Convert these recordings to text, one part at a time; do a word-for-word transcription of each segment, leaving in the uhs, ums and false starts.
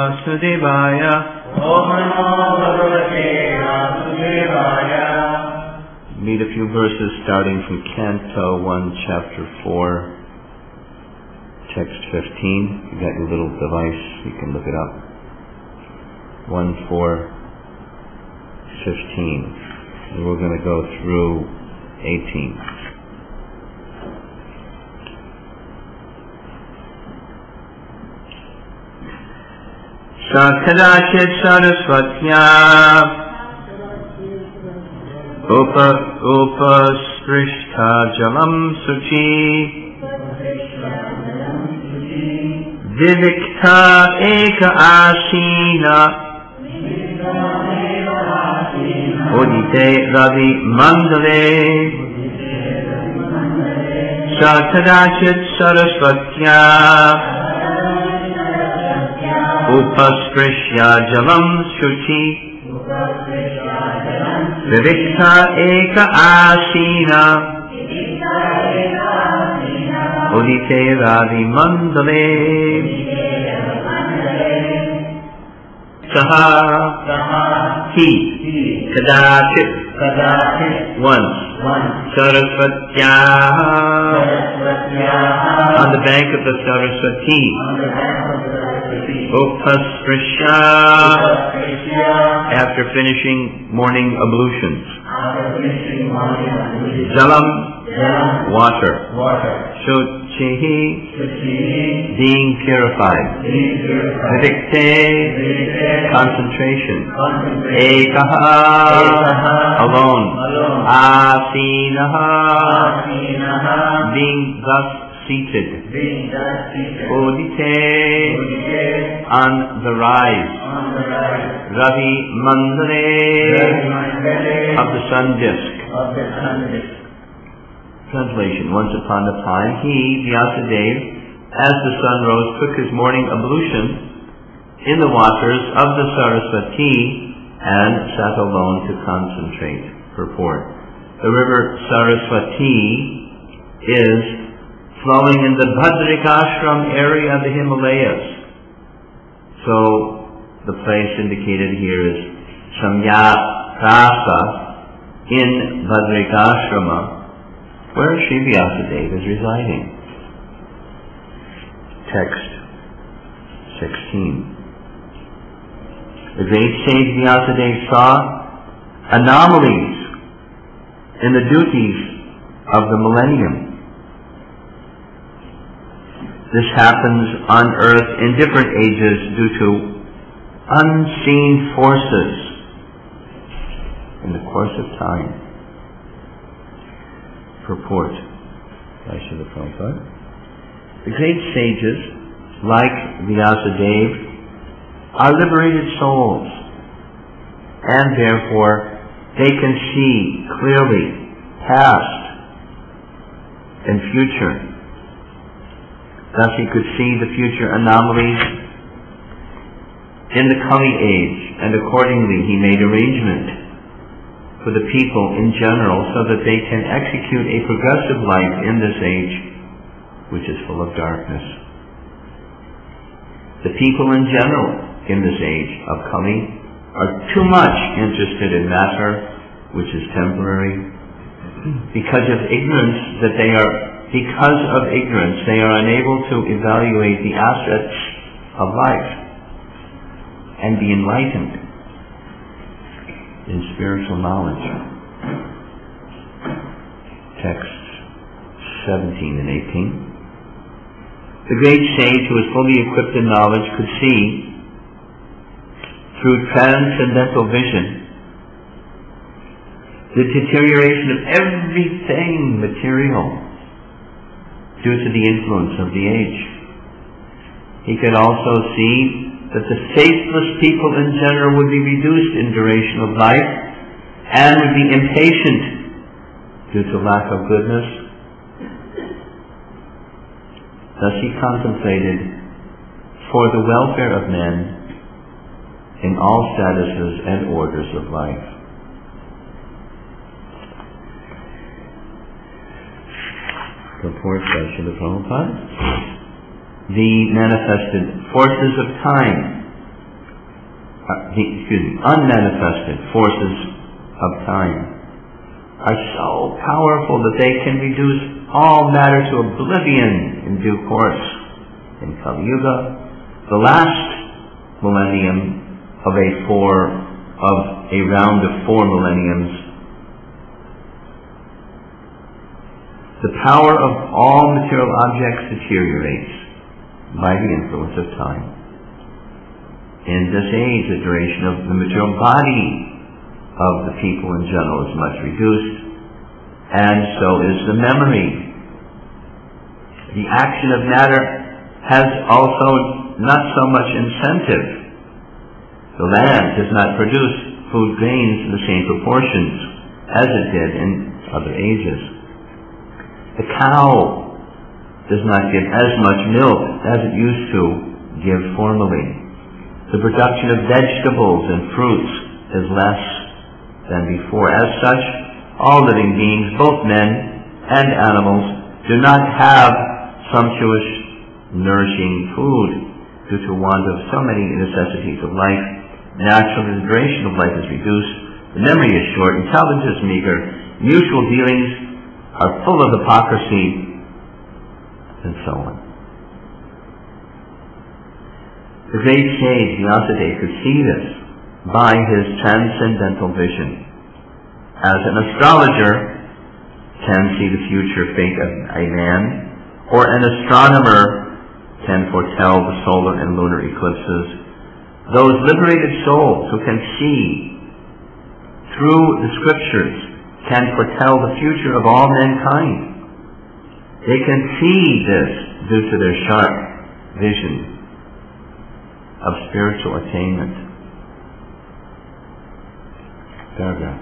Vasudevaya. Om Namo Bhagavate Vasudevaya. Read a few verses starting from Canto one, Chapter four, Text fifteen. You got your little device, you can look it up. one, four, fifteen. And we're going to go through eighteen. Sakadachit Sarasvatya Upa Upa Sprishta Jalam Suchi Vivikta Eka Asina Udite Ravi Mandale Sakadachit Sarasvatya Upasprishya Jalam Shuchi Vivikta Eka Asina Udite Ravi Mandale Saha He Kadachit Once Sarasvatya On the bank of the Saraswati Upasprishya After finishing morning ablutions. Jalam Water. Shuchihi Being purified. Vivikte Concentration. Ekaha Alone. Asinaha Being thus seated. Udite On the rise. Ravi Mandale Of the sun disk. Translation. Once upon a time, he, Vyasadeva, as the sun rose, took his morning ablution in the waters of the Saraswati and sat alone to concentrate. Purport. The river Saraswati is flowing in the Bhadrikashram area of the Himalayas. So, the place indicated here is Samyaprasa in Bhadrikashrama, where Sri Vyasadeva is residing. Text sixteen. The great sage Vyasadeva saw anomalies in the duties of the millennium. This happens on earth in different ages due to unseen forces in the course of time. Purport by Srila Prabhupada. The great sages, like Vyasadeva, are liberated souls, and therefore they can see clearly past and future. Thus he could see the future anomalies in the Kali age, and accordingly he made arrangement for the people in general so that they can execute a progressive life in this age which is full of darkness. The people in general in this age of Kali are too much interested in matter which is temporary. Because of ignorance that they are because of ignorance they are unable to evaluate the assets of life and be enlightened in spiritual knowledge. Texts seventeen and eighteen. The great sage who was fully equipped in knowledge could see through transcendental vision the deterioration of everything material due to the influence of the age. He could also see that the faithless people in general would be reduced in duration of life and would be impatient due to lack of goodness. Thus he contemplated for the welfare of men in all statuses and orders of life. Purport by Srila Prabhupada. The manifested forces of time uh, the, excuse me, unmanifested forces of time are so powerful that they can reduce all matter to oblivion in due course. In Kali Yuga, the last millennium of a four, of a round of four millenniums, the power of all material objects deteriorates by the influence of time. In this age, the duration of the material body of the people in general is much reduced, and so is the memory. The action of matter has also not so much incentive. The land does not produce food grains in the same proportions as it did in other ages. The cow does not give as much milk as it used to give formerly. The production of vegetables and fruits is less than before. As such, all living beings, both men and animals, do not have sumptuous, nourishing food due to want of so many necessities of life. Naturally, the duration of life is reduced, the memory is short, intelligence is meager, mutual dealings are full of hypocrisy, and so on. The great sage Vyasadeva could see this by his transcendental vision. As an astrologer can see the future fate of a man, or an astronomer can foretell the solar and lunar eclipses, those liberated souls who can see through the scriptures can foretell the future of all mankind. They can see this due to their sharp vision of spiritual attainment. Paragraph.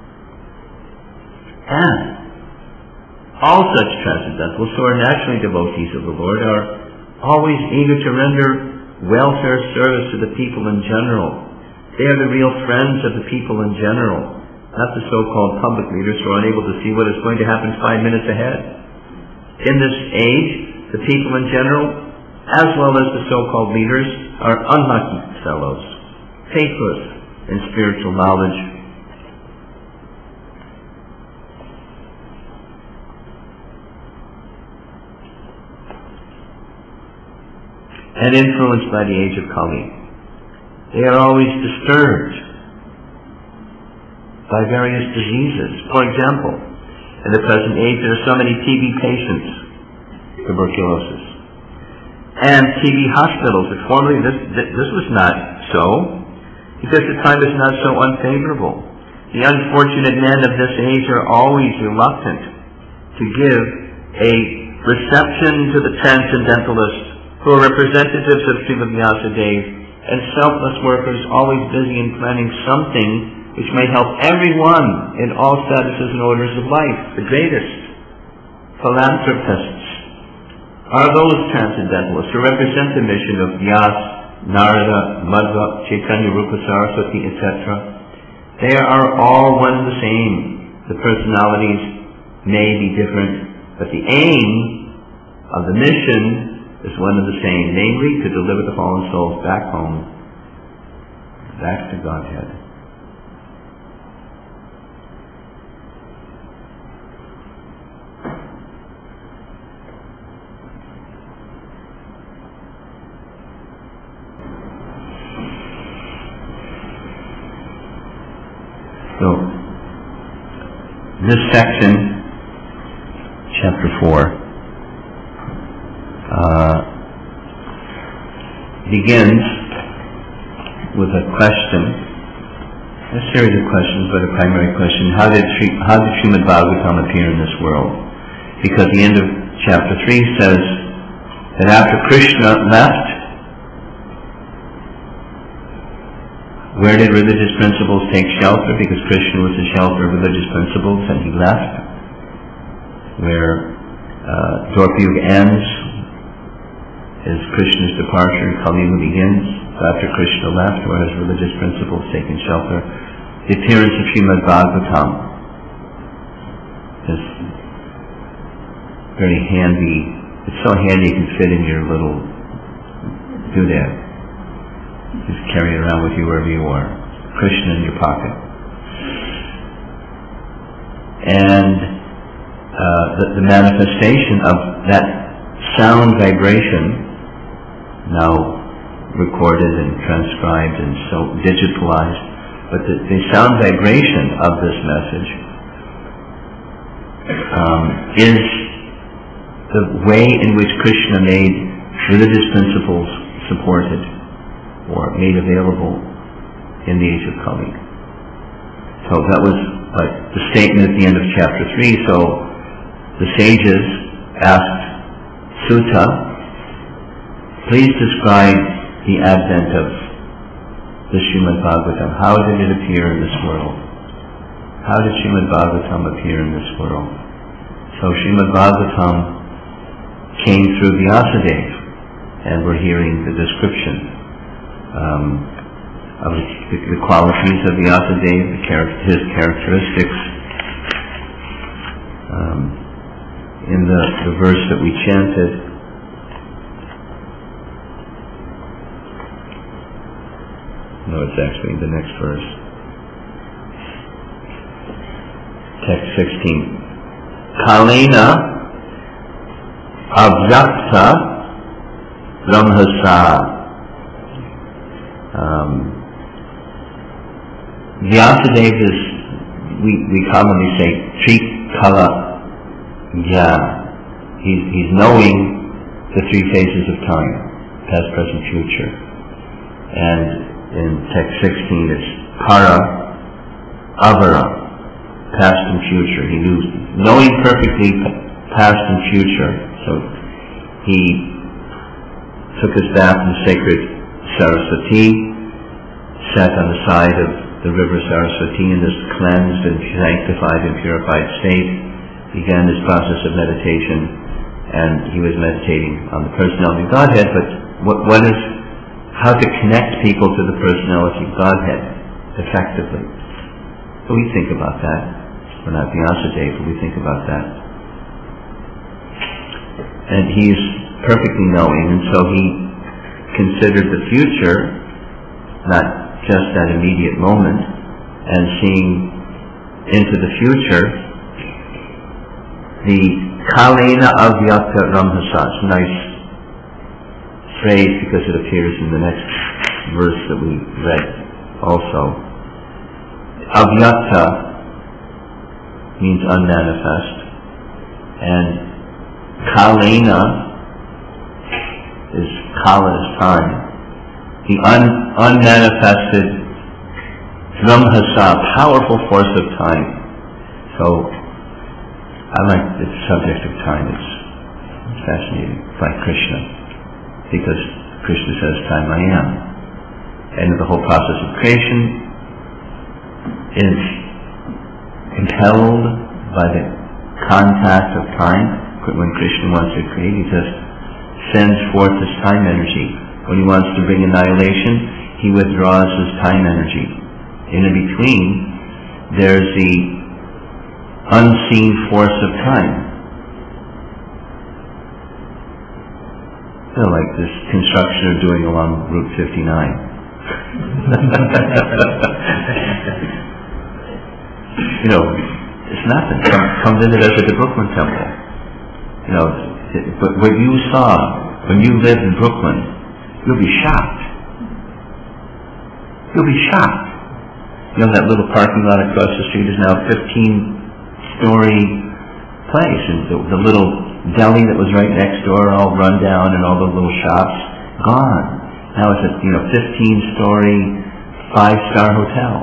And all such transcendentals who are naturally devotees of the Lord are always eager to render welfare service to the people in general. They are the real friends of the people in general, not the so-called public leaders who are unable to see what is going to happen five minutes ahead. In this age, the people in general, as well as the so-called leaders, are unlucky fellows, faithless in spiritual knowledge. And influenced by the age of Kali. They are always disturbed by various diseases. For example, in the present age there are so many T B patients, tuberculosis, and T B hospitals. But formerly this, this was not so, because the time is not so unfavorable. The unfortunate men of this age are always reluctant to give a reception to the transcendentalists who are representatives of Srimad Vyasadeva, and selfless workers always busy in planning something which may help everyone in all statuses and orders of life. The greatest philanthropists are those transcendentalists who represent the mission of Vyas, Narada, Madhva, Chaitanya, Rupa, Saraswati, et cetera. They are all one and the same. The personalities may be different, but the aim of the mission is one and the same, namely to deliver the fallen souls back home, back to Godhead. So, this section, chapter four, Uh, begins with a question, a series of questions, but a primary question: How did Sri, how did Srimad Bhagavatam appear in this world? Because the end of chapter three says that after Krishna left, where did religious principles take shelter? Because Krishna was the shelter of religious principles, and he left. Where uh, Dwapara Yuga ends is Krishna's departure and Kali Yuga begins. So after Krishna left, where has religious principles taken shelter? The appearance of Srimad Bhagavatam is very handy. It's so handy it can fit in your little doodad. Just carry it around with you wherever you are. Krishna in your pocket. And uh, the, the manifestation of that sound vibration, now recorded and transcribed and so digitalized, but the, the sound vibration of this message um, is the way in which Krishna made religious principles supported or made available in the age of Kali. So that was like the statement at the end of chapter three. So the sages asked Sutta, please describe the advent of the Srimad Bhagavatam. How did it appear in this world? How did Srimad Bhagavatam appear in this world? So Srimad Bhagavatam came through Vyasadeva, and we're hearing the description um, of the, the qualities of Vyasadeva, the char- his characteristics. Um, in the, the verse that we chanted, no, it's actually the next verse. Text sixteen. Kalena avyakta brahmasa. Um, Vyasadeva is, we, we commonly say, Trikala Gya. He's, he's knowing the three phases of time, past, present, future. And in text sixteen, it's para, avara, past and future. He knew, knowing perfectly past and future. So he took his bath in sacred Saraswati, sat on the side of the river Saraswati in this cleansed and sanctified and purified state, began his process of meditation, and he was meditating on the personality of Godhead. But what, what is how to connect people to the personality of Godhead effectively. So we think about that. We're not Vyasadeva, but we think about that. And he's perfectly knowing, and so he considered the future, not just that immediate moment, and seeing into the future, the Kalena Avyakta Ramhasa. It's a nice phrase because it appears in the next verse that we read also. Avyakta means unmanifest, and Kalena is Kala is time. The un, unmanifested Brahmasa, powerful force of time. So I like the subject of time. It's fascinating. It's like Krishna. Because Krishna says, time I am. And the whole process of creation is compelled by the contact of time. When Krishna wants to create, he just sends forth his time energy. When he wants to bring annihilation, he withdraws his time energy. And in between, there's the unseen force of time. You know, like this construction they're doing along Route fifty-nine. You know, it's nothing. Come, come visit us at the Brooklyn Temple. You know, but what you saw when you lived in Brooklyn, you'll be shocked. You'll be shocked. You know, that little parking lot across the street is now a fifteen-story place, and the, the little deli that was right next door, all run down, and all the little shops gone. Now it's a you know fifteen-story, five-star hotel.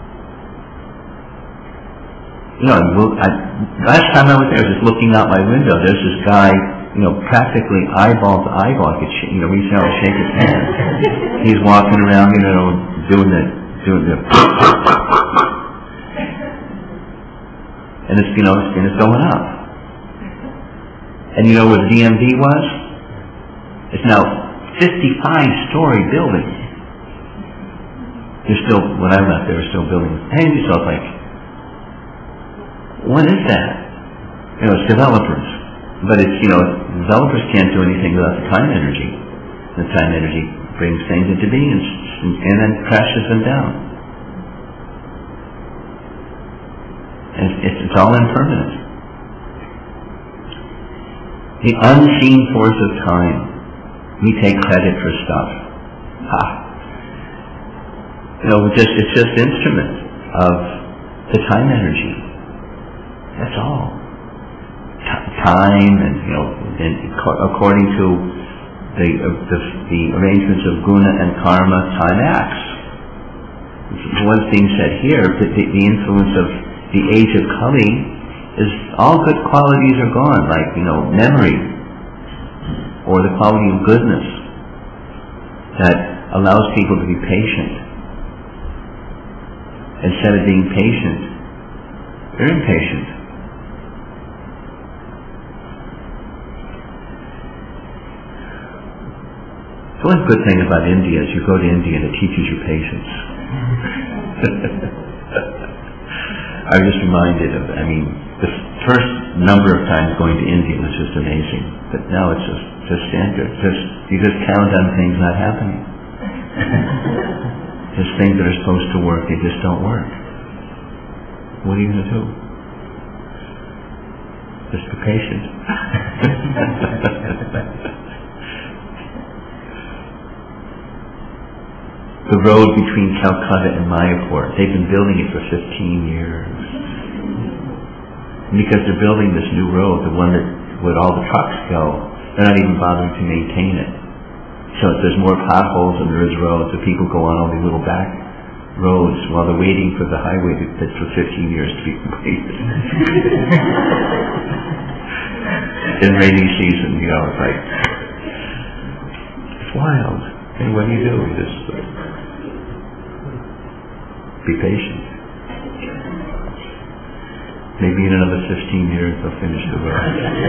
You know, I, last time I was there, just looking out my window, there's this guy, you know, practically eyeball to eyeball. I could, sh- you know, reach out and shake his hand. He's walking around, you know, doing the, doing the, and it's, you know, and it's going up. And you know where the D M V was? It's now fifty-five-story building. They're still, when I left, they were still building. Hey, we saw like, what is that? You know, it's developers. But it's, you know, developers can't do anything without the time energy. The time energy brings things into being and, and then crashes them down. And it's, it's all impermanent. The unseen force of time. We take credit for stuff. Ha. You know, just it's just instrument of the time energy. That's all. T- time and, you know, and according to the, uh, the the arrangements of guna and karma, time acts. One thing said here, that the, the influence of the age of Kali is all good qualities are gone, like, you know, memory, or the quality of goodness that allows people to be patient. Instead of being patient, they're impatient. The one good thing about India is you go to India and it teaches you patience. I was just reminded of, I mean, the first number of times going to India was just amazing. But now it's just, just standard. Just, you just count on things not happening. Just things that are supposed to work, they just don't work. What are you going to do? Just be patient. The road between Calcutta and Mayapur, they've been building it for fifteen years. And because they're building this new road, the one that where all the trucks go, they're not even bothering to maintain it. So there's more potholes than there is roads, so people go on all these little back roads while they're waiting for the highway to, that's for fifteen years to be completed. In rainy season, you know, it's like, it's wild. And what do you do? You just uh, be patient. Maybe in another fifteen years they'll finish the road.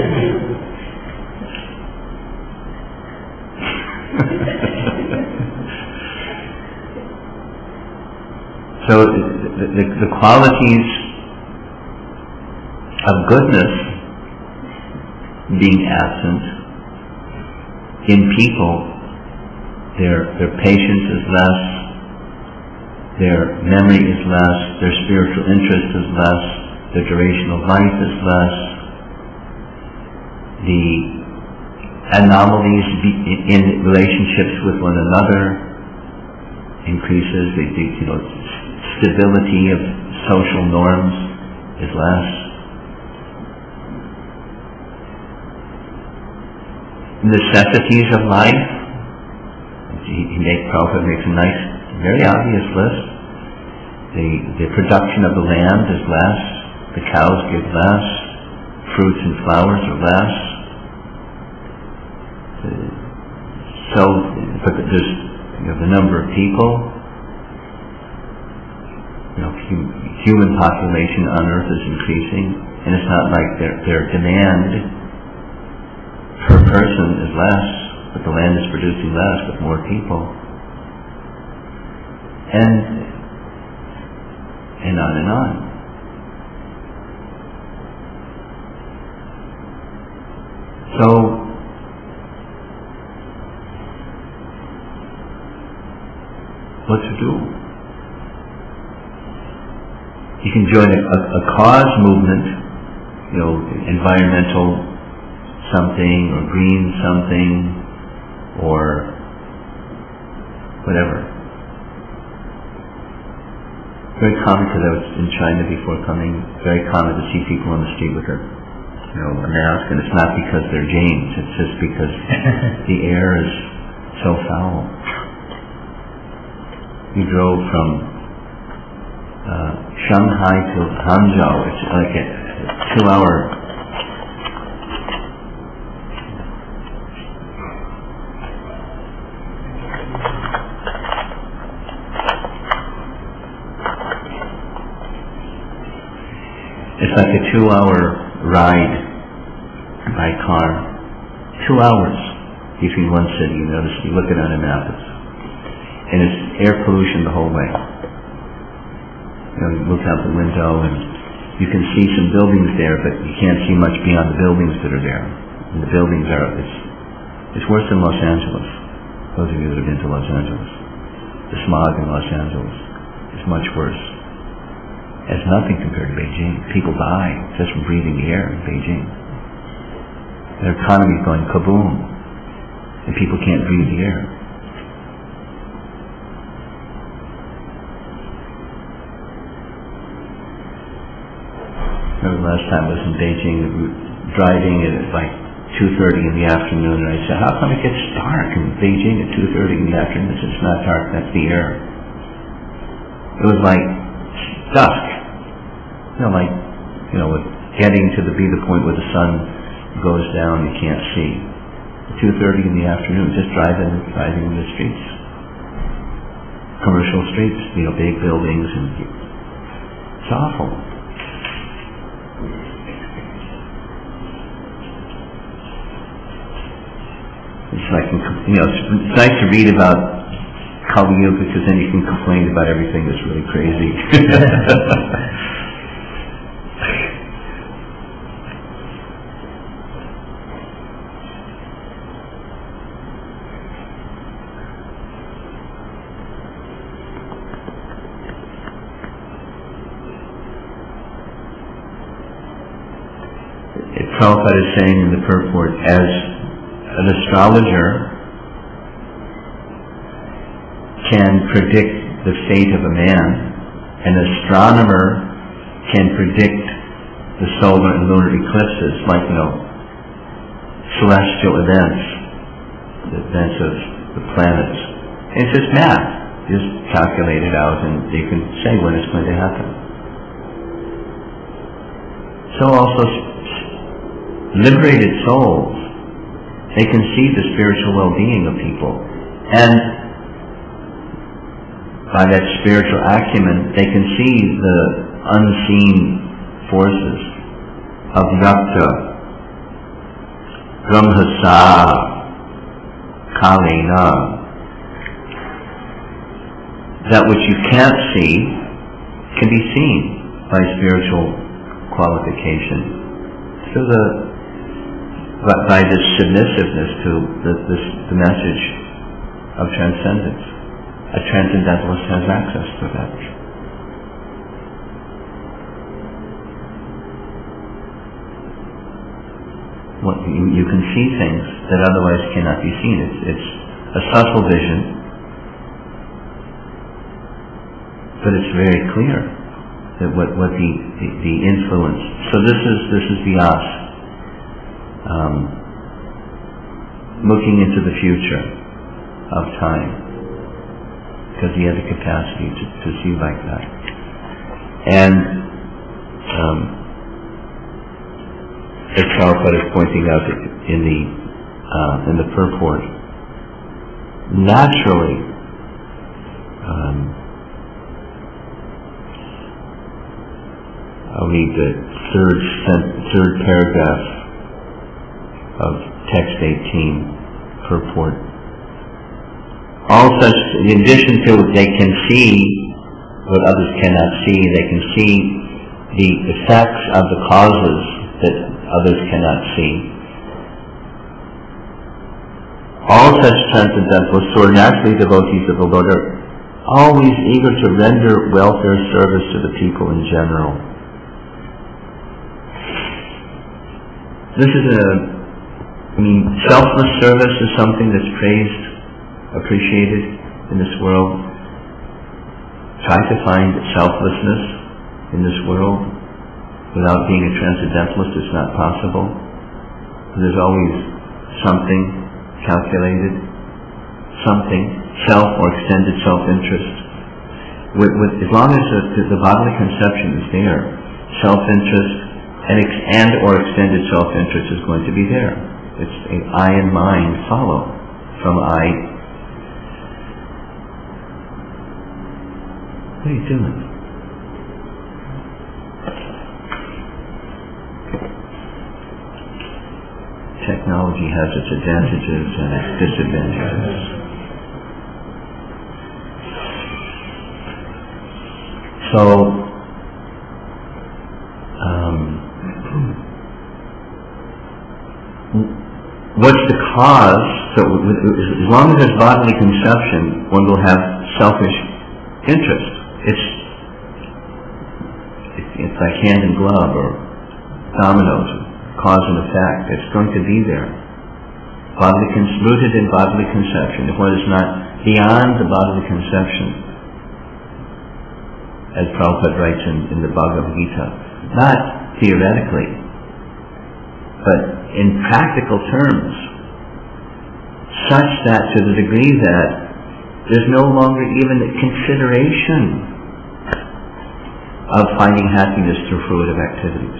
So the, the, the qualities of goodness being absent in people, their their patience is less, their memory is less, their spiritual interest is less, their duration of life is less, the anomalies in relationships with one another increases, the, the you know, stability of social norms is less. Necessities of life, he, he make, Prabhupada makes a nice, very obvious list. The, the production of the land is less, the cows give less, fruits and flowers are less. So, but there's, you know, the number of people, you know, hum, human population on Earth is increasing, and it's not like their their demand per person is less, but the land is producing less with more people, and and on and on. So. What to do? You can join a, a, a cause movement, you know, environmental something, or green something, or whatever. Very common, because I was in China before coming, very common to see people on the street with a, you know, a mask, and it's not because they're Jains, it's just because the air is so foul. We drove from uh, Shanghai to Hangzhou. It's like a two-hour. It's like a two-hour ride by car. Two hours between one city and another city. Look at it on a map. It's, and it's air pollution the whole way. You know, you look out the window and you can see some buildings there, but you can't see much beyond the buildings that are there. And the buildings are, it's, it's worse than Los Angeles. Those of you that have been to Los Angeles. The smog in Los Angeles is much worse. It's nothing compared to Beijing. People die just from breathing the air in Beijing. Their economy is going kaboom, and people can't breathe the air. Remember the last time I was in Beijing, driving at like two thirty in the afternoon, and I said, how come it gets dark in Beijing at two thirty in the afternoon? I said, it's not dark, that's the air. It was like dusk. You know, like, you know, with getting to the be the point where the sun goes down, you can't see. At two thirty in the afternoon, just driving, driving in the streets. Commercial streets, you know, big buildings, and it's awful. It's like, you know, it's nice to read about Kali Yuga because then you can complain about everything that's really crazy. Prabhupada is saying in the purport, as an astrologer can predict the fate of a man, an astronomer can predict the solar and lunar eclipses, like, you know, celestial events, the events of the planets. It's just math. Just calculate it out and you can say when it's going to happen. So also liberated souls, they can see the spiritual well-being of people, and by that spiritual acumen they can see the unseen forces of Yakta, Brahmasa, Kalena. That which you can't see can be seen by spiritual qualification. So the But by this submissiveness to the, this, the message of transcendence, a transcendentalist has access to that. What, you, you can see things that otherwise cannot be seen. It's, it's a subtle vision, but it's very clear that what, what the, the, the influence. So this is this is the us. Um, looking into the future of time, because he had the capacity to, to see like that. And um, as Prabhupada is pointing out in the uh, in the purport, naturally, um, I'll read the third third paragraph of text eighteen, purport. All such, in addition to they can see what others cannot see, they can see the effects of the causes that others cannot see. All such transcendentalists who are naturally devotees of the Lord are always eager to render welfare service to the people in general. This is a I mean, selfless service is something that's praised, appreciated in this world. Try to find selflessness in this world without being a transcendentalist is not possible. There's always something calculated, something, self or extended self-interest. With, with, as long as the, the bodily conception is there, self-interest and, ex, and or extended self-interest is going to be there. It's a I and mind follow from I. What are you doing? Technology has its advantages and its disadvantages. So, um, what's the cause? So as long as there's bodily conception, one will have selfish interest. It's it's like hand and glove or dominoes, cause and effect. It's going to be there. Bodily con- rooted in bodily conception. If one is not beyond the bodily conception, as Prabhupada writes in, in the Bhagavad Gita, not theoretically, but in practical terms, such that to the degree that there's no longer even a consideration of finding happiness through fruitive activities.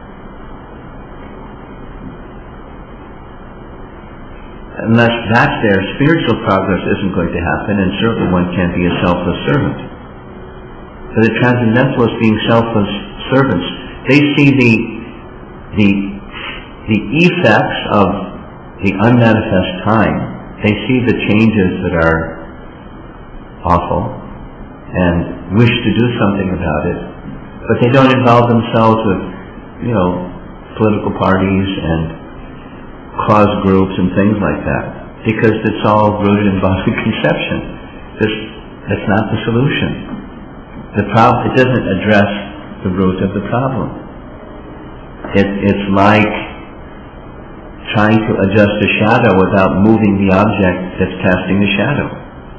Unless that's there, spiritual progress isn't going to happen, and certainly one can't be a selfless servant. For the transcendentalists being selfless servants, they see the the the effects of the unmanifest time. They see the changes that are awful and wish to do something about it, but they don't involve themselves with, you know, political parties and cause groups and things like that, because it's all rooted in bodily conception. This, that's not the solution. The problem, it doesn't address the root of the problem. It, it's like trying to adjust a shadow without moving the object that's casting the shadow.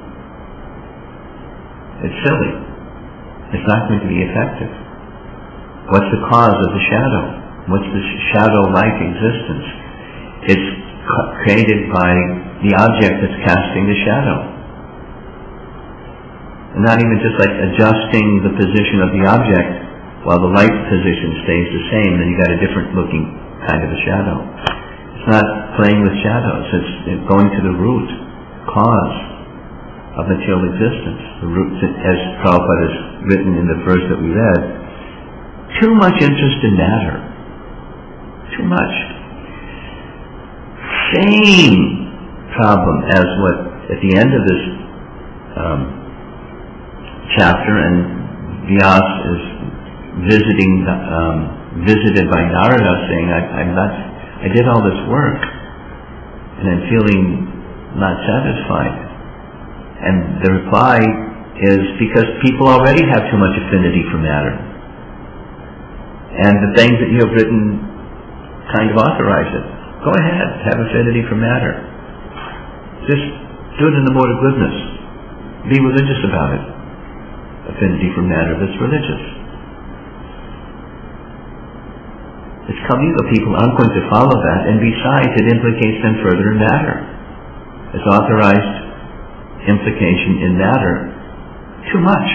It's silly. It's not going to be effective. What's the cause of the shadow? What's the shadow-like existence? It's created by the object that's casting the shadow. And not even just like adjusting the position of the object while the light position stays the same, then you got a different looking kind of a shadow. It's not playing with shadows, it's going to the root, cause of material existence. The root, as Prabhupada has written in the verse that we read, too much interest in matter. Too much. Same problem as what at the end of this um, chapter, and Vyas is visiting, um, visited by Narada, saying, I, I'm not, I did all this work, and I'm feeling not satisfied. And the reply is because people already have too much affinity for matter, and the things that you have written kind of authorize it. Go ahead, have affinity for matter. Just do it in the mode of goodness. Be religious about it. Affinity for matter that's religious. It's Kali-yuga. People aren't going to follow that, and besides, it implicates them further in matter. It's authorized implication in matter too much.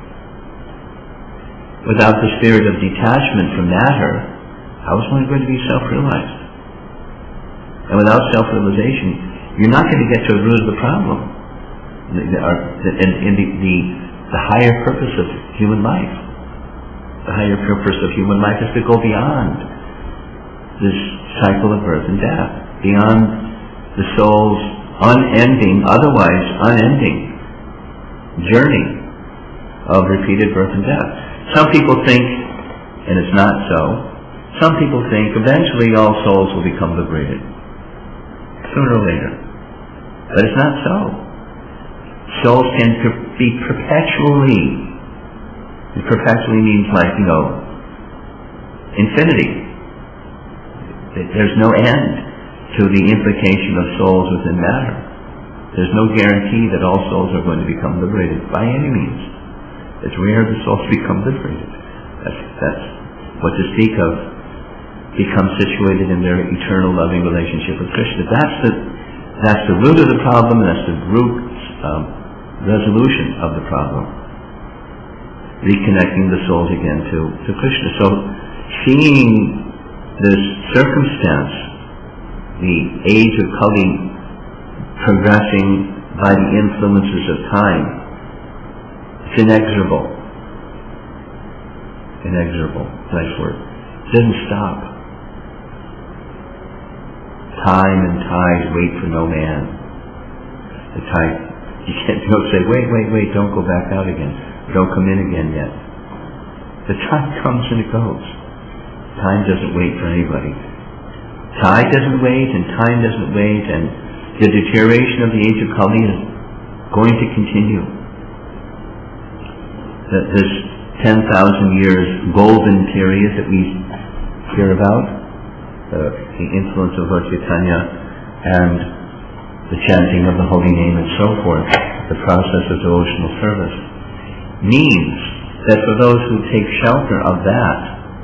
Without the spirit of detachment from matter, how is one going to be self-realized? And without self-realization, you're not going to get to the root of the problem. In, in the, the, the higher purpose of human life. The higher purpose of human life is to go beyond this cycle of birth and death, beyond the soul's unending, otherwise unending journey of repeated birth and death. Some people think, and it's not so, some people think eventually all souls will become liberated, sooner or later. But it's not so. Souls can per- be perpetually, and perpetually means like, you know, infinity. There's no end to the implication of souls within matter. There's no guarantee that all souls are going to become liberated by any means. It's rare the souls become liberated. That's, that's what to speak of become situated in their eternal loving relationship with Krishna. That's the that's the root of the problem. That's the root um, resolution of the problem. Reconnecting the souls again to, to Krishna. So, seeing this circumstance, the age of Kali progressing by the influences of time, it's inexorable. Inexorable. Nice word. It doesn't stop. Time and tide wait for no man. The tide, you can't don't say, wait, wait, wait, don't go back out again. Don't come in again yet. The time comes and it goes. Time doesn't wait for anybody. Tide doesn't wait, and time doesn't wait, and the deterioration of the age of Kali is going to continue. This ten thousand years golden period that we hear about, uh, the influence of Lord Chaitanya and the chanting of the holy name and so forth, the process of devotional service, means that for those who take shelter of that,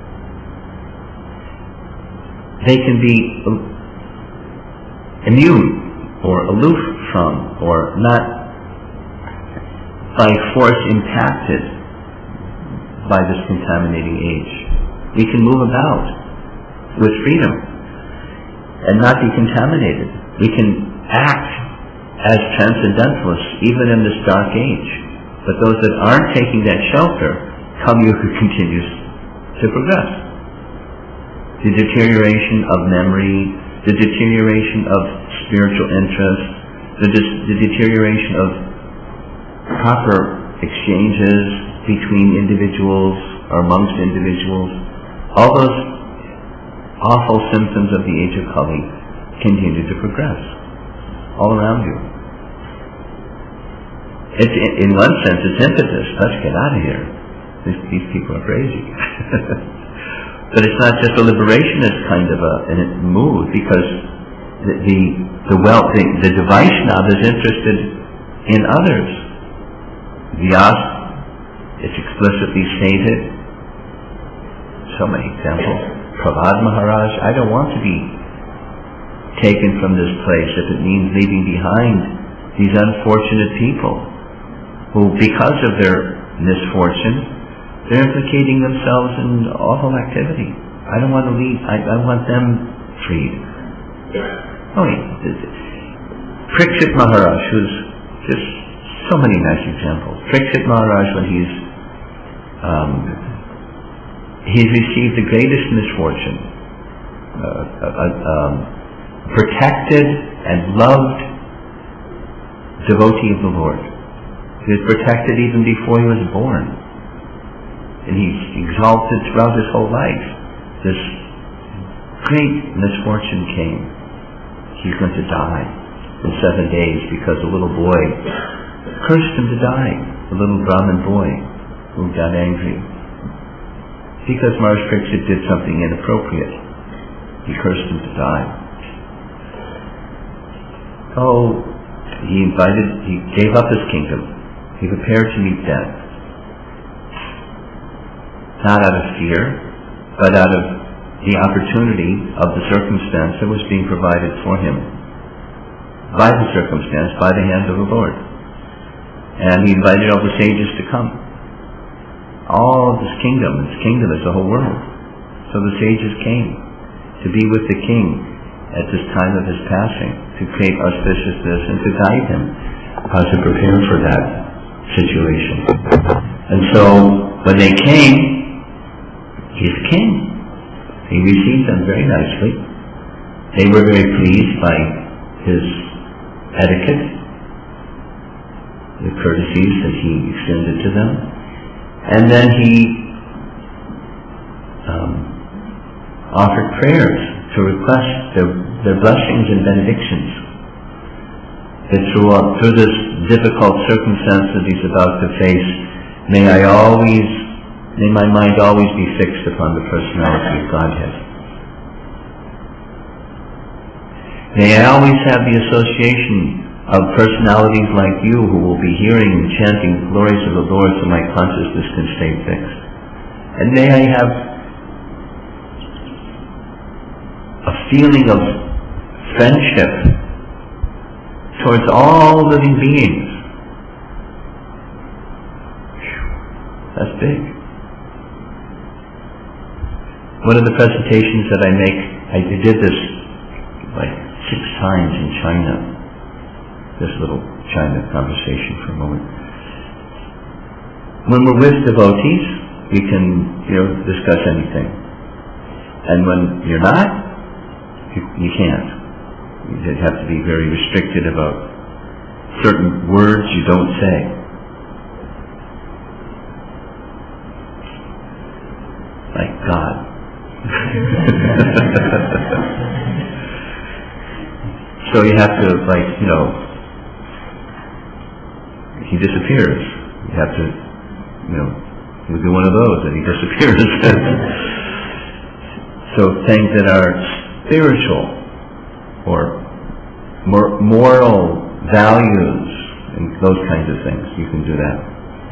they can be immune or aloof from, or not by force impacted by this contaminating age. We can move about with freedom and not be contaminated. We can act as transcendentalists even in this dark age. But those that aren't taking that shelter, Kali Yuga continues to progress. The deterioration of memory, the deterioration of spiritual interest, the, dis- the deterioration of proper exchanges between individuals or amongst individuals, all those awful symptoms of the age of Kali continue to progress all around you. It's, in one sense, it's impetus. Let's get out of here. These, these people are crazy. But it's not just a liberationist kind of a, a mood, because the the, the well the, the Vaishnava is interested in others. Vyasa, it's explicitly stated. So many examples. Prahlad Maharaj, I don't want to be taken from this place if it means leaving behind these unfortunate people who, because of their misfortune, they're implicating themselves in awful activity. I don't want to leave. I, I want them freed. Oh, Parikshit Maharaj, who's just so many nice examples. Parikshit Maharaj, when he's um, he's received the greatest misfortune, uh, uh, um, protected and loved devotee of the Lord. He was protected even before he was born. And he's exalted throughout his whole life. This great misfortune came. He's going to die in seven days because a little boy cursed him to die. A little Brahmin boy who got angry because Maharaj Parikshit did something inappropriate. He cursed him to die. Oh, he invited, he gave up his kingdom. He prepared to meet death. Not out of fear, but out of the opportunity of the circumstance that was being provided for him by the circumstance, by the hand of the Lord. And he invited all the sages to come. All of his kingdom, his kingdom is the whole world. So the sages came to be with the king at this time of his passing, to create auspiciousness and to guide him how to prepare for that situation. And so when they came, he's king. He received them very nicely. They were very pleased by his etiquette, the courtesies that he extended to them. And then he um, offered prayers to request their, their blessings and benedictions. That throughout, through this difficult circumstance that he's about to face, may I always May my mind always be fixed upon the personality of Godhead. May I always have the association of personalities like you who will be hearing and chanting the glories of the Lord so my consciousness can stay fixed. And may I have a feeling of friendship towards all living beings. That's big. One of the presentations that I make, I did this like six times in China. This little China conversation for a moment. When we're with devotees, we can, you know, discuss anything. And when you're not, you, you can't. You have to be very restricted about certain words you don't say. Like God. So you have to, like, you know, he disappears. You have to, you know, he would be one of those, and he disappears. So things that are spiritual or mor- moral values and those kinds of things, you can do that.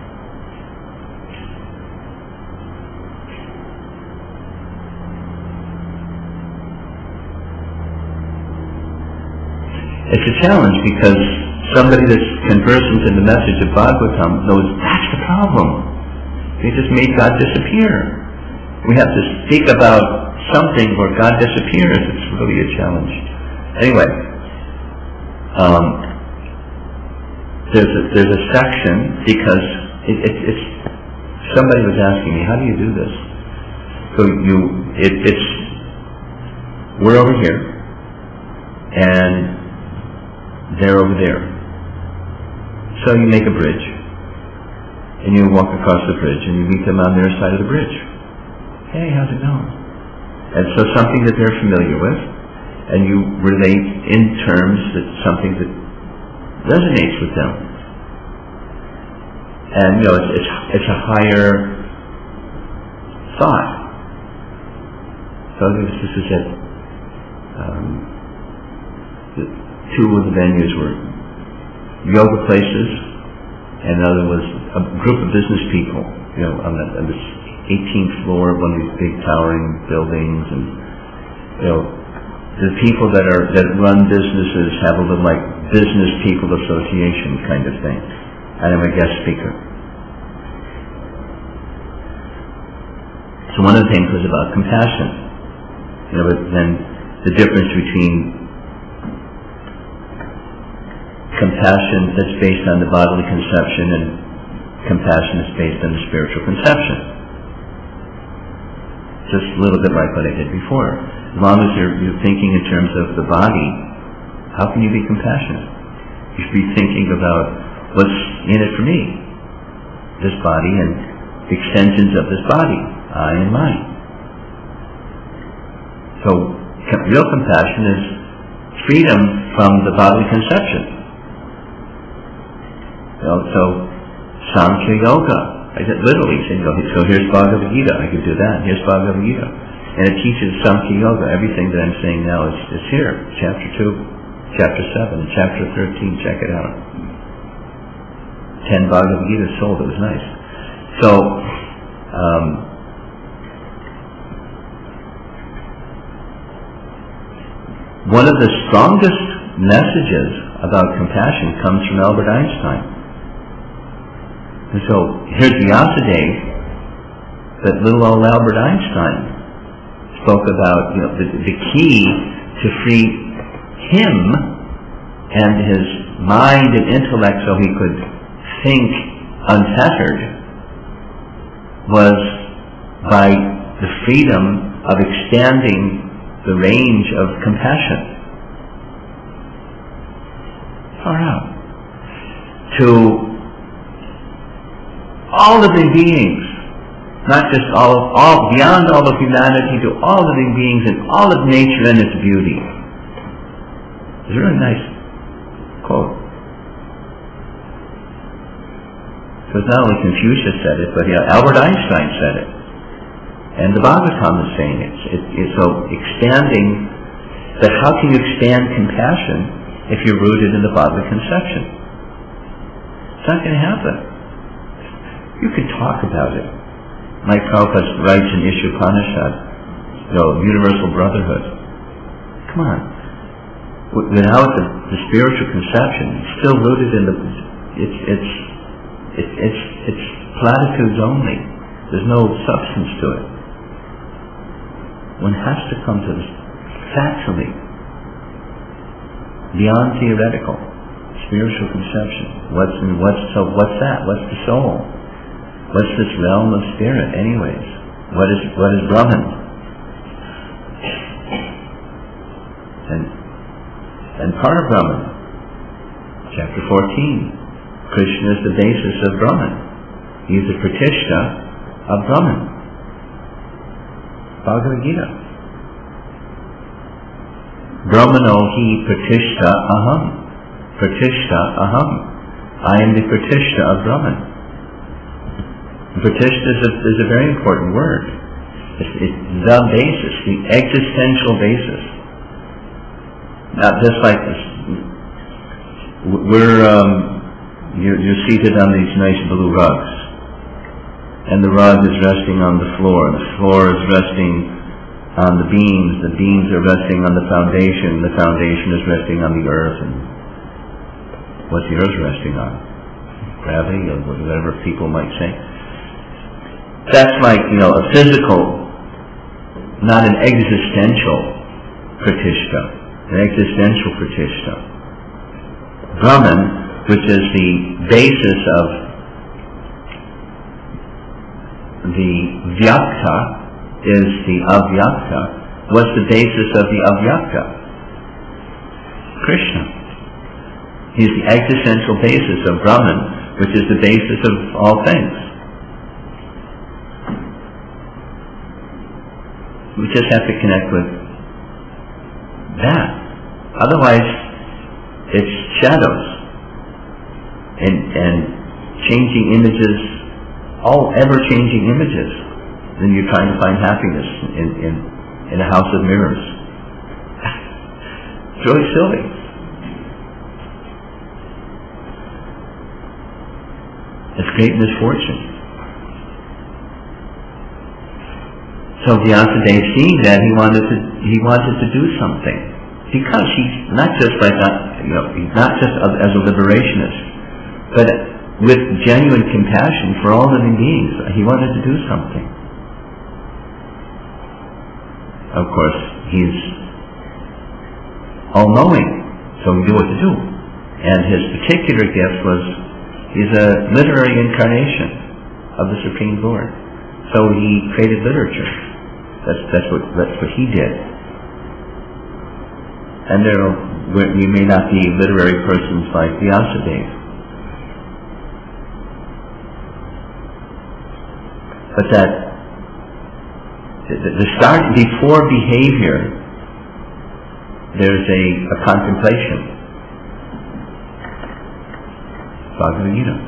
It's a challenge because somebody that's conversant in the message of Bhagavatam knows that's the problem. They just made God disappear. We have to speak about something where God disappears. It's really a challenge. Anyway, um, there's a, there's a section because it, it, it's somebody was asking me, how do you do this? So you it, it's we're over here and they're over there. So you make a bridge, and you walk across the bridge, and you meet them on their side of the bridge. Hey, how's it going? And so something that they're familiar with, and you relate in terms that something that resonates with them. And you know, it's it's, it's a higher thought. So this, this is it. Um, the, Two of the venues were yoga places, and another was a group of business people, you know, on, the, on this eighteenth floor of one of these big towering buildings, and you know, the people that are that run businesses have a little like business people association kind of thing, and I'm a guest speaker. So one of the things was about compassion, you know, but then the difference between compassion that's based on the bodily conception and compassion that's based on the spiritual conception. Just a little bit like what I did before. As long as you're, you're thinking in terms of the body, how can you be compassionate? You should be thinking about what's in it for me, this body and the extensions of this body, I and mine. So real compassion is freedom from the bodily conception. You know, so Sankhya Yoga, I said literally saying, so here's Bhagavad Gita, I could do that, here's Bhagavad Gita. And it teaches Sankhya Yoga. Everything that I'm saying now is, is here. Chapter two, chapter seven, chapter thirteen, check it out. Ten Bhagavad Gita sold, it was nice. So, um, one of the strongest messages about compassion comes from Albert Einstein. And so here's Vyasadeva, that little old Albert Einstein spoke about, you know, the, the key to free him and his mind and intellect so he could think unfettered was by the freedom of expanding the range of compassion. Far out. To all living beings, not just all of, all, beyond all of humanity, to all living beings and all of nature and its beauty. It's a really nice quote. So it's not only Confucius said it, but yeah, Albert Einstein said it. And the Bhagavatam is saying it. it, it so expanding, but how can you expand compassion if you're rooted in the bodily conception? It's not going to happen. You can talk about it. Mike Prabhupada writes in Ishopanishad, you know, universal brotherhood. Come on. Without the, the spiritual conception, it's still rooted in the, it's, it's, it's, it's, it's platitudes only. There's no substance to it. One has to come to this factually, beyond theoretical, spiritual conception. What's in, what's, so what's that? What's the soul? What's this realm of spirit, anyways? What is what is Brahman? And and part of Brahman, chapter fourteen, Krishna is the basis of Brahman. He is the Pratishta of Brahman. Bhagavad Gita. Brahmano hi pratishta aham. Pratishta aham. I am the pratishta of Brahman. Pratishta is a, is a very important word. It's, it's the basis, the existential basis. Not just like this. We're, um, you're, you're seated on these nice blue rugs. And the rug is resting on the floor. The floor is resting on the beams. The beams are resting on the foundation. The foundation is resting on the earth. And what's the earth resting on? Gravity, or whatever people might say. That's like, you know, a physical, not an existential pratishta. An existential pratishta. Brahman, which is the basis of the vyakta, is the avyakta. What's the basis of the avyakta? Krishna. He's the existential basis of Brahman, which is the basis of all things. We just have to connect with that. Otherwise, it's shadows and, and changing images, all ever-changing images. Then you're trying to find happiness in, in, in a house of mirrors. It's really silly. It's great misfortune. So Vyasadeva, seeing that, he wanted to he wanted to do something, because he's not just like that, you know, he's not just as a liberationist, but with genuine compassion for all living beings. He wanted to do something. Of course, he's all-knowing, so he knew what to do. And his particular gift was, he's a literary incarnation of the Supreme Lord. So he created literature. That's, that's what that's what he did. And there, we may not be literary persons like Vyasadeva, but that the, the start before behavior, there's a, a contemplation. Bhagavad Gita.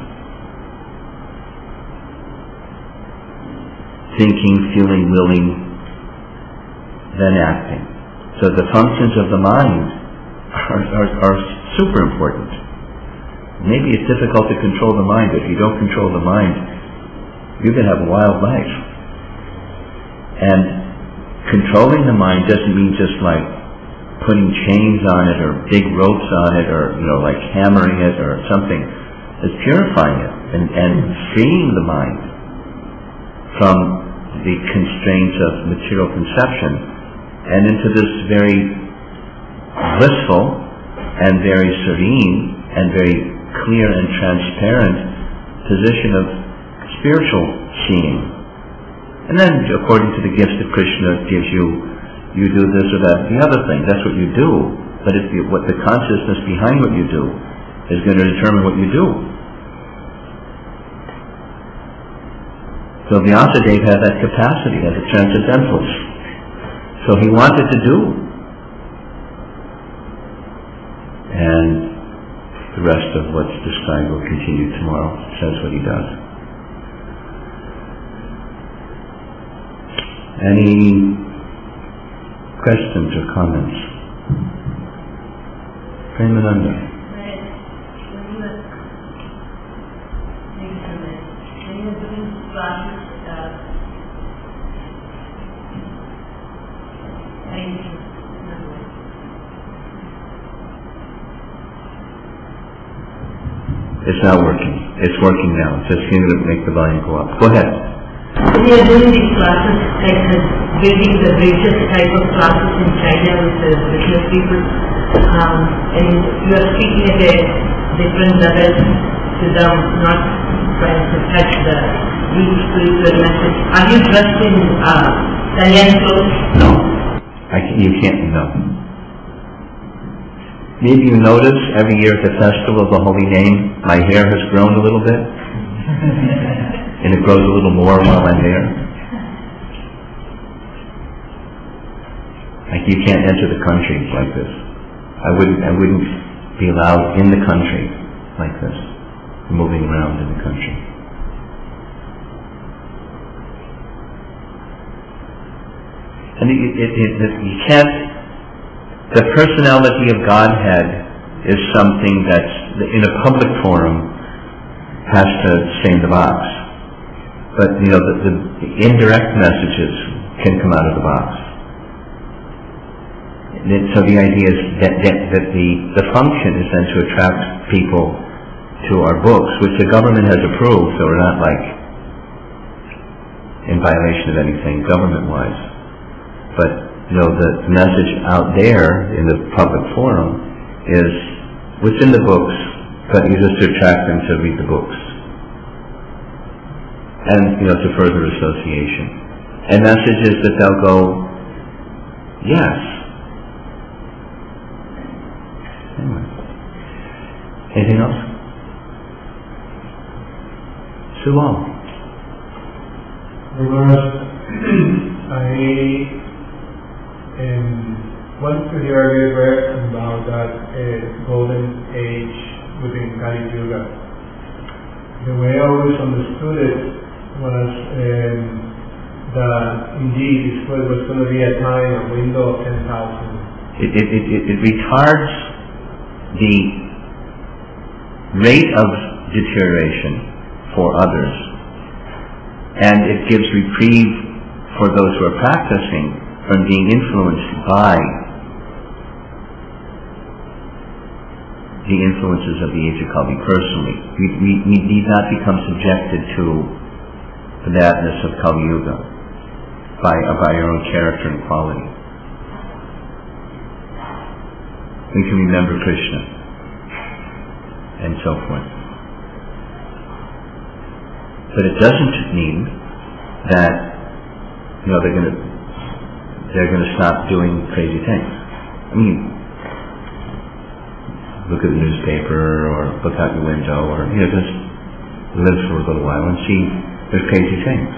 Thinking, feeling, willing, then acting. So the functions of the mind are, are, are super important. Maybe it's difficult to control the mind, but if you don't control the mind, you're going to have a wild life. And controlling the mind doesn't mean just like putting chains on it or big ropes on it or, you know, like hammering it or something. It's purifying it and, and freeing the mind from the constraints of material conception and into this very blissful and very serene and very clear and transparent position of spiritual seeing. And then, according to the gifts that Krishna gives you, you do this or that, the other thing. That's what you do. But if you, what the consciousness behind what you do is going to determine what you do. So Vyasadeva had that capacity as a transcendentalist. So he wanted to do. And the rest of what's described will continue tomorrow. It says what he does. Any questions or comments? Premananda. It's not working. It's working now. It's just going to make the volume go up. Go ahead. When you are doing these classes, like the building the bridges type of classes in China with the business people, um, and you are speaking at a different level to them, not trying to touch the deep spiritual message. Are you dressed in uh, Italian clothes? No. I can, you can't, no. Maybe you notice every year at the Festival of the Holy Name, my hair has grown a little bit. And it grows a little more while I'm there. I you can't enter the country like this. I wouldn't, I wouldn't be allowed in the country like this, moving around in the country. And it, it, it, it, you can't, the personality of Godhead is something that's, in a public forum, has to stay in the box. But, you know, the, the, the indirect messages can come out of the box. And so the idea is that, that, that the, the function is then to attract people to our books, which the government has approved, so we're not like in violation of anything government-wise. But, you know, the message out there in the public forum is what's in the books, but you just to attract them to read the books. And, you know, to further association. And messages that they'll go, yes. Anyway. Anything else? Sue Long. I um, want to hear a little bit about that uh, golden age within Kali Yuga. The way I always understood it was um, that indeed it was going to be a time, a window of ten thousand. It, it, it, it retards the rate of deterioration for others, and it gives reprieve for those who are practicing from being influenced by the influences of the age of Kali personally. We, we, we need not become subjected to the madness of Kali Yuga by, by our own character and quality. We can remember Krishna and so forth. But it doesn't mean that, you know, they're going to they're going to stop doing crazy things. I mean, look at the newspaper or look out your window, or, you know, just live for a little while and see there's crazy things.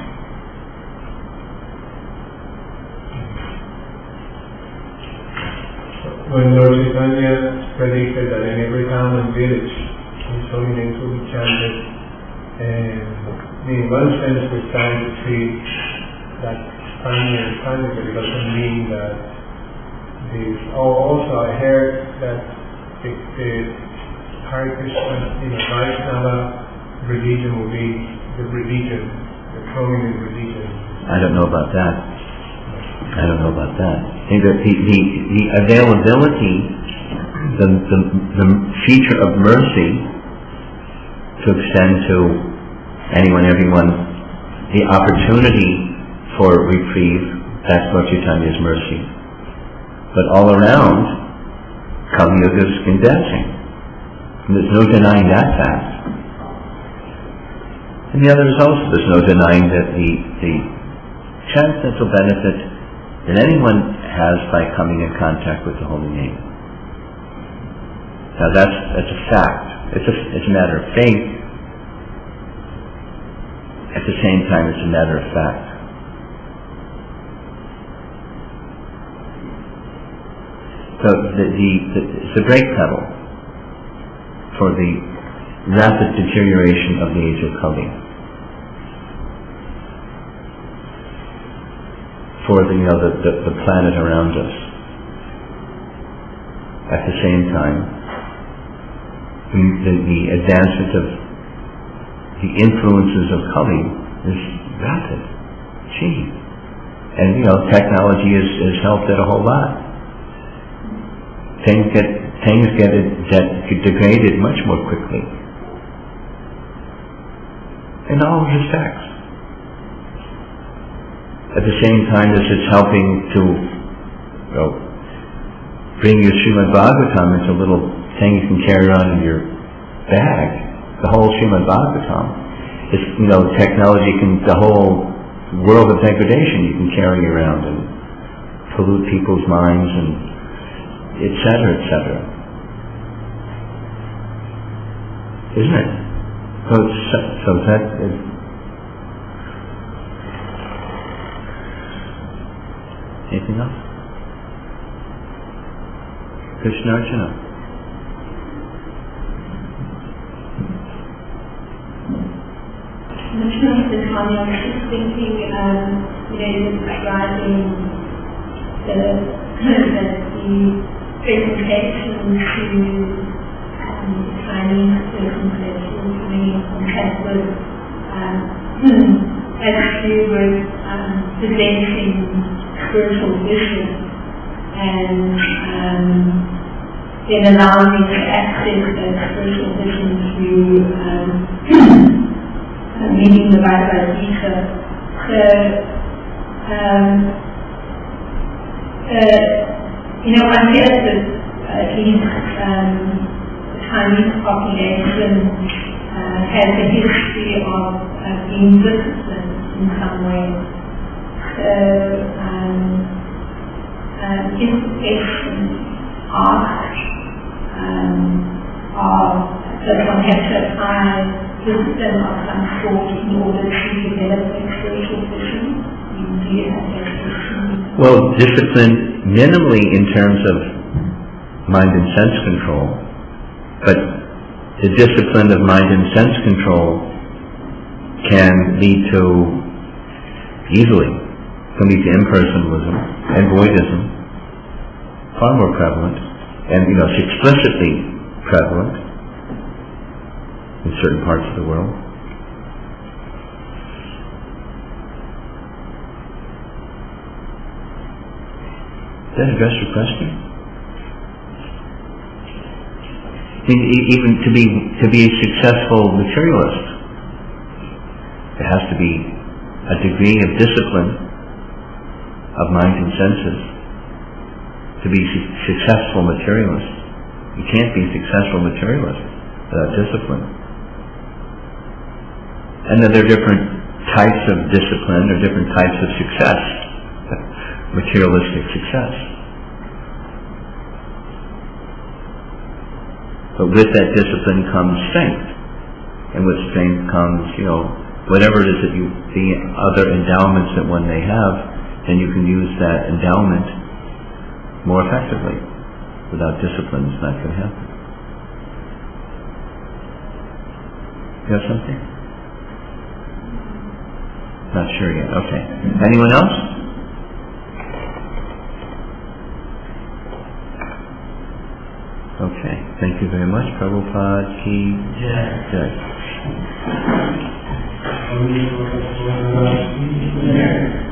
When Lord Chaitanya predicted that in every town and village his holy names will be chanted, and in one sense we're trying to treat that Spaniard and Spaniard, but it doesn't mean that this. Oh, also I heard that the, the Hare Krishna, you know, Vaishnava religion will be the religion, the prominent religion. I don't know about that. I don't know about that. The, the, the, the availability, the, the, the feature of mercy to extend to anyone, everyone, the opportunity for reprieve, that's what Chaitanya's mercy. But all around, Kali Yuga is condensing. And there's no denying that fact. And the other is also, there's no denying that the, the transcendental benefit that anyone has by coming in contact with the holy name. Now that's, that's a fact. It's a, it's a matter of faith. At the same time, it's a matter of fact. So the, the, the, it's a brake pedal for the rapid deterioration of the age of Kali. For the, you know, the, the, the planet around us. At the same time, the, the advancement of the influences of Kali is rapid. Gee. And, you know, technology has, has helped it a whole lot. Things get things get, get degraded much more quickly. In all respects. At the same time, this is helping to, you know, bring your Srimad Bhagavatam into a little thing you can carry around in your bag. The whole Srimad Bhagavatam. It's, you know, technology can, the whole world of degradation you can carry around and pollute people's minds and et cetera, et cetera. Isn't it? So, so that is, anything else? Krishna Archana. Mr. Swami, I was just thinking, um, you know, describing the, the, the presentation to um, Chinese persons that you were doing in contact with, um, as you were um, presenting spiritual vision and um, then allowing me to access that spiritual vision through um, reading the Bhagavad Gita. So, um, uh, you know, I guess that at least um, the Chinese population uh, has a history of uh, being disciplined in some way. So, um, uh, is the question asked um, of does one have to apply discipline of some sort in order to develop a spiritual vision? Do you have that question? Well, discipline minimally in terms of mind and sense control, but the discipline of mind and sense control can lead to, easily, can lead to impersonalism and voidism, far more prevalent, and you know, it's explicitly prevalent in certain parts of the world. Does that address your question? I mean, e- even to be to be a successful materialist, there has to be a degree of discipline of mind and senses to be su- successful materialist. You can't be a successful materialist without discipline. And then there are different types of discipline, or different types of success, materialistic success. But with that discipline comes strength, and with strength comes, you know, whatever it is that you, the other endowments that one may have, then you can use that endowment more effectively. Without discipline, it's not going to happen. You have something? Not sure yet. Okay. Anyone else? Okay. Thank you very much. Prabhupada ki jai.